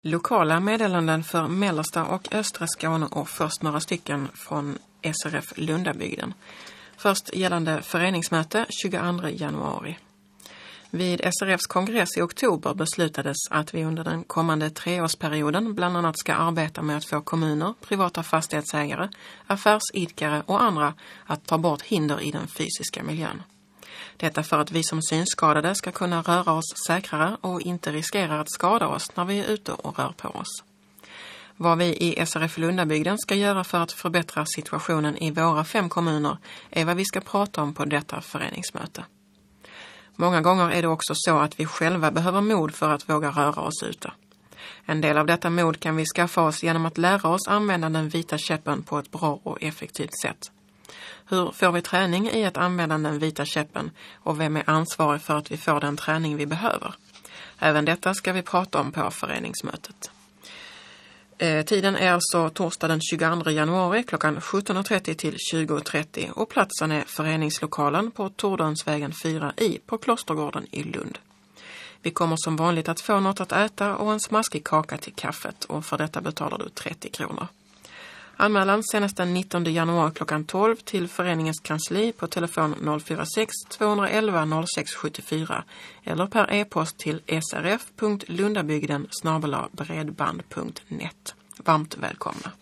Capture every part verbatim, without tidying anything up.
Lokala meddelanden för mellersta och östra Skåne och först några stycken från S R F Lundabygden. Först gällande föreningsmöte tjugoandra januari. Vid S R F:s kongress i oktober beslutades att vi under den kommande treårsperioden bland annat ska arbeta med att få kommuner, privata fastighetsägare, affärsidkare och andra att ta bort hinder i den fysiska miljön. Detta för att vi som synskadade ska kunna röra oss säkrare och inte riskera att skada oss när vi är ute och rör på oss. Vad vi i S R F Lundabygden ska göra för att förbättra situationen i våra fem kommuner är vad vi ska prata om på detta föreningsmöte. Många gånger är det också så att vi själva behöver mod för att våga röra oss ute. En del av detta mod kan vi skaffa oss genom att lära oss använda den vita käppen på ett bra och effektivt sätt. Hur får vi träning i att använda den vita käppen och vem är ansvarig för att vi får den träning vi behöver? Även detta ska vi prata om på föreningsmötet. Eh, tiden är alltså torsdag den tjugoandra januari klockan sjutton och trettio till tjugo och trettio och platsen är föreningslokalen på Tordönsvägen fyra i på Klostergården i Lund. Vi kommer som vanligt att få något att äta och en smaskig kaka till kaffet och för detta betalar du trettio kronor. Anmälan senast den nittonde januari klockan tolv till föreningens kansli på telefon noll fyra sex två ett ett noll sex sju fyra eller per e-post till srf punkt lundabygden snabel-a bredband punkt net. Varmt välkomna.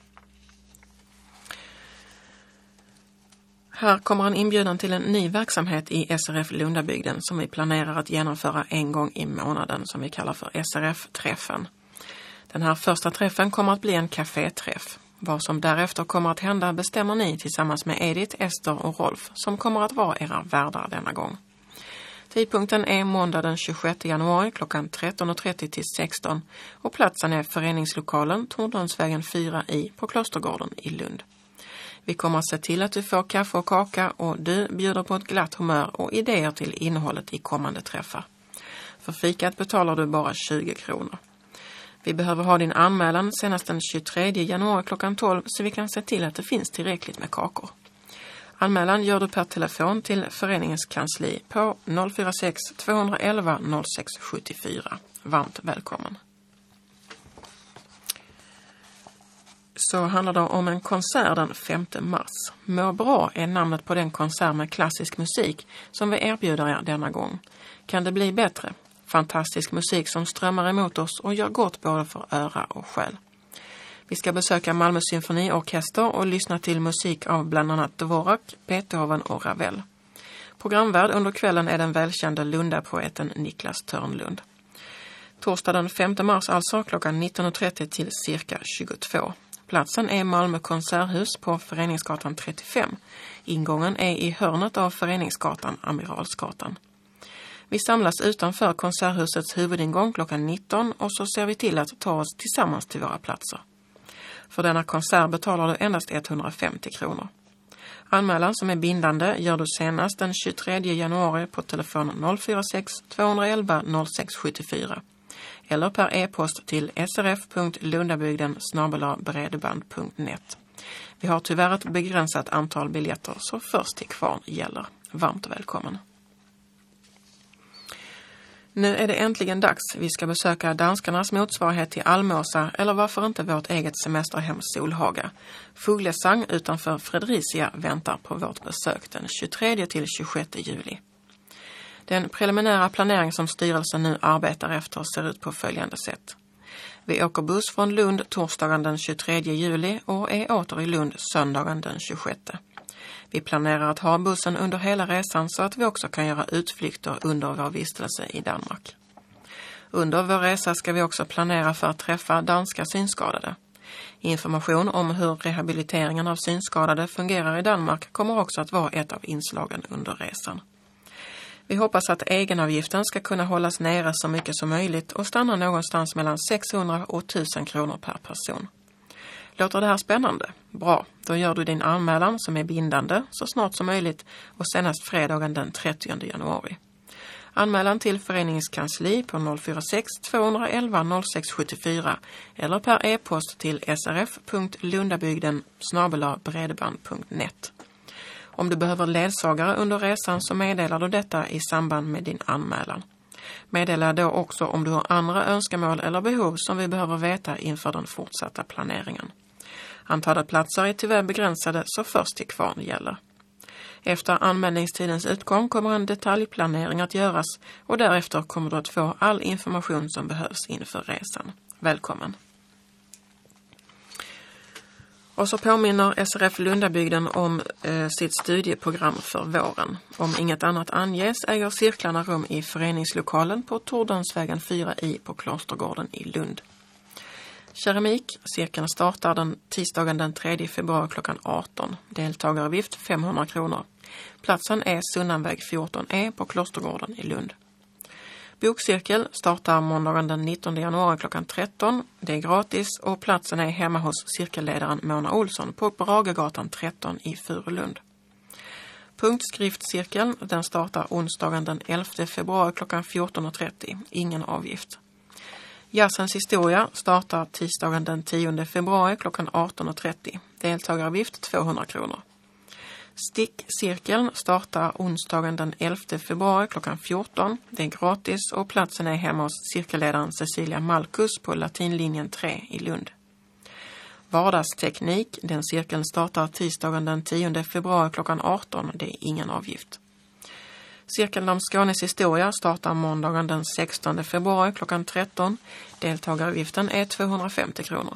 Här kommer en inbjudan till en ny verksamhet i S R F Lundabygden som vi planerar att genomföra en gång i månaden som vi kallar för S R F-träffen. Den här första träffen kommer att bli en kaféträff. Vad som därefter kommer att hända bestämmer ni tillsammans med Edith, Ester och Rolf som kommer att vara era värdar denna gång. Tidpunkten är måndag den tjugosjätte januari klockan tretton och trettio till sexton och platsen är föreningslokalen Tordönsvägen fyra i på Klostergården i Lund. Vi kommer att se till att du får kaffe och kaka och du bjuder på ett glatt humör och idéer till innehållet i kommande träffar. För fikat betalar du bara tjugo kronor. Vi behöver ha din anmälan senast den tjugotredje januari klockan tolv så vi kan se till att det finns tillräckligt med kakor. Anmälan gör du per telefon till föreningens kansli på noll fyra sex två ett ett noll sex sju fyra. Varmt välkommen. Så handlar det om en konsert den femte mars. Må bra är namnet på den konsert med klassisk musik som vi erbjuder er denna gång. Kan det bli bättre? Fantastisk musik som strömmar emot oss och gör gott både för öra och själ. Vi ska besöka Malmö symfoniorkester och lyssna till musik av bland annat Dvorak, Beethoven och Ravel. Programvärd under kvällen är den välkända Lundapoeten Niklas Törnlund. Torsdag den femte mars alltså klockan nitton och trettio till cirka tjugotvå. Platsen är Malmö konserthus på Föreningsgatan trettiofem. Ingången är i hörnet av Föreningsgatan, Amiralsgatan. Vi samlas utanför konserthusets huvudingång klockan nitton och så ser vi till att ta oss tillsammans till våra platser. För denna konsert betalar du endast etthundrafemtio kronor. Anmälan som är bindande gör du senast den tjugotredje januari på telefon noll fyra sex två ett ett noll sex sju fyra eller per e-post till srf punkt lundabygden snabel-a bredband punkt net. Vi har tyvärr ett begränsat antal biljetter så först till kvarn gäller. Varmt välkommen. Nu är det äntligen dags. Vi ska besöka danskarnas motsvarighet till Almåsa eller varför inte vårt eget semesterhem Solhaga. Fuglesang utanför Fredricia väntar på vårt besök den tjugotredje till tjugosjätte juli. Den preliminära planering som styrelsen nu arbetar efter ser ut på följande sätt. Vi åker buss från Lund torsdagen den tjugotredje juli och är åter i Lund söndagen den tjugosjätte. Vi planerar att ha bussen under hela resan så att vi också kan göra utflykter under vår vistelse i Danmark. Under vår resa ska vi också planera för att träffa danska synskadade. Information om hur rehabiliteringen av synskadade fungerar i Danmark kommer också att vara ett av inslagen under resan. Vi hoppas att egenavgiften ska kunna hållas nere så mycket som möjligt och stanna någonstans mellan sexhundra och tusen kronor per person. Låter det här spännande? Bra, då gör du din anmälan som är bindande så snart som möjligt och senast fredagen den trettionde januari. Anmälan till föreningens kansli på noll fyra sex två ett ett noll sex sju fyra eller per e-post till srf punkt lundabygden snabel-a bredband punkt net. Om du behöver ledsagare under resan så meddelar du detta i samband med din anmälan. Meddela då också om du har andra önskemål eller behov som vi behöver veta inför den fortsatta planeringen. Antalet platser är tyvärr begränsade, så först till kvarn gäller. Efter anmälningstidens utgång kommer en detaljplanering att göras och därefter kommer du att få all information som behövs inför resan. Välkommen! Och så påminner S R F Lundabygden om eh, sitt studieprogram för våren. Om inget annat anges äger cirklarna rum i föreningslokalen på Tordönsvägen fyra i på Klostergården i Lund. Keramik, cirkeln startar den tisdagen den tredje februari klockan arton. Deltagaravgift femhundra kronor. Platsen är Sunnanväg fjorton E på Klostergården i Lund. Bokcirkel startar måndagen den nittonde januari klockan tretton. Det är gratis och platsen är hemma hos cirkelledaren Mona Olsson på Bragegatan tretton i Furulund. Punktskriftcirkeln den startar onsdagen den elfte februari klockan fjorton och trettio. Ingen avgift. Jazzens historia startar tisdagen den tionde februari klockan arton och trettio. Deltagaravgift tvåhundra kronor. Stickcirkeln startar onsdagen den elfte februari klockan fjorton. Det är gratis och platsen är hemma hos cirkelledaren Cecilia Malkus på latinlinjen tre i Lund. Vardagsteknik, den cirkeln startar tisdagen den tionde februari klockan arton. Det är ingen avgift. Cirkeln om Skånes historia startar måndagen den sextonde februari klockan tretton. Deltagaravgiften är tvåhundrafemtio kronor.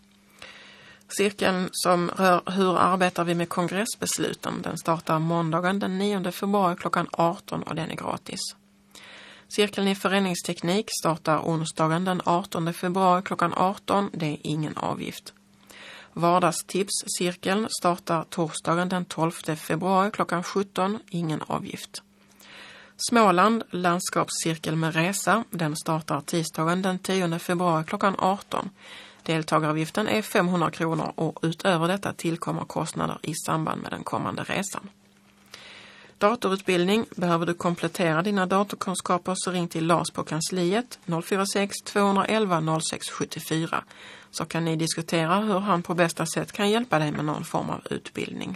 Cirkeln som rör hur arbetar vi med kongressbesluten, den startar måndagen den nionde februari klockan arton och den är gratis. Cirkeln i föreningsteknik startar onsdagen den artonde februari klockan arton, det är ingen avgift. Vardagstipscirkeln startar torsdagen den tolfte februari klockan sjutton, ingen avgift. Småland landskapscirkel med resa, den startar tisdagen den tionde februari klockan arton. Deltagaravgiften är femhundra kronor och utöver detta tillkommer kostnader i samband med den kommande resan. Datorutbildning, behöver du komplettera dina datorkunskaper så ring till Lars på kansliet noll fyra sex två ett ett noll sex sju fyra så kan ni diskutera hur han på bästa sätt kan hjälpa dig med någon form av utbildning.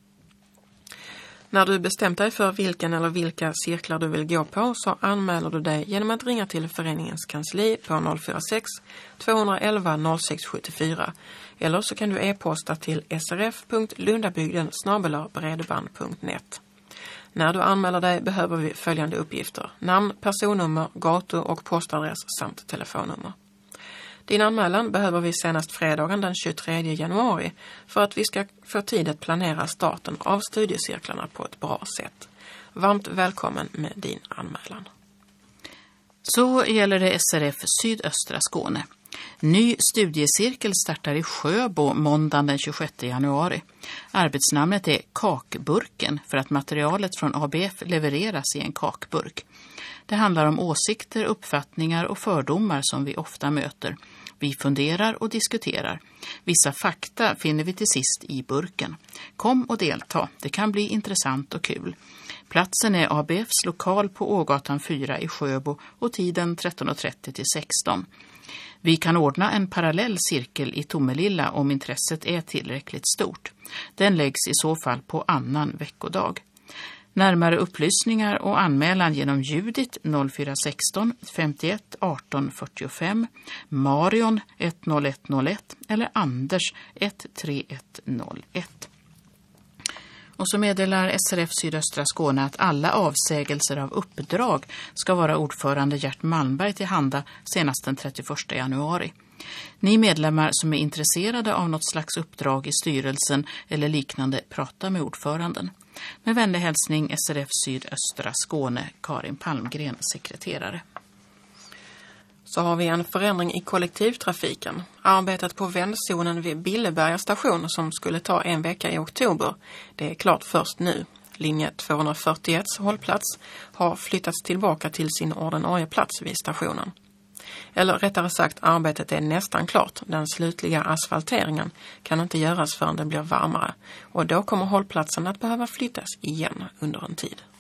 När du bestämt dig för vilken eller vilka cirklar du vill gå på så anmäler du dig genom att ringa till föreningens kansli på noll fyra sex två ett ett noll sex sju fyra eller så kan du e-posta till srf punkt lundabygden snabel-a bredband punkt net. När du anmäler dig behöver vi följande uppgifter: namn, personnummer, gatu- och postadress samt telefonnummer. Din anmälan behöver vi senast fredagen den tjugotredje januari för att vi ska få tid att planera starten av studiecirklarna på ett bra sätt. Varmt välkommen med din anmälan. Så gäller det S R F Sydöstra Skåne. Ny studiecirkel startar i Sjöbo måndagen den tjugosjätte januari. Arbetsnamnet är Kakburken för att materialet från A B F levereras i en kakburk. Det handlar om åsikter, uppfattningar och fördomar som vi ofta möter. Vi funderar och diskuterar. Vissa fakta finner vi till sist i burken. Kom och delta, det kan bli intressant och kul. Platsen är A B F:s lokal på Ågatan fyra i Sjöbo och tiden tretton och trettio till sexton. Vi kan ordna en parallell cirkel i Tomelilla om intresset är tillräckligt stort. Den läggs i så fall på annan veckodag. Närmare upplysningar och anmälan genom Judit noll fyra sexton femtioett arton fyrtiofem, Marion ett noll ett noll ett eller Anders ett tre ett noll ett. Och så meddelar S R F Sydöstra Skåne att alla avsägelser av uppdrag ska vara ordförande Gert Malmberg till handa senast den trettioförsta januari. Ni medlemmar som är intresserade av något slags uppdrag i styrelsen eller liknande, prata med ordföranden. Med vänlig hälsning S R F Sydöstra Skåne, Karin Palmgren, sekreterare. Så har vi en förändring i kollektivtrafiken. Arbetet på vändzonen vid Billeberga station som skulle ta en vecka i oktober, det är klart först nu. Linje tvåhundrafyrtioett hållplats har flyttats tillbaka till sin ordinarie plats vid stationen. Eller rättare sagt, arbetet är nästan klart. Den slutliga asfalteringen kan inte göras förrän det blir varmare och då kommer hållplatsen att behöva flyttas igen under en tid.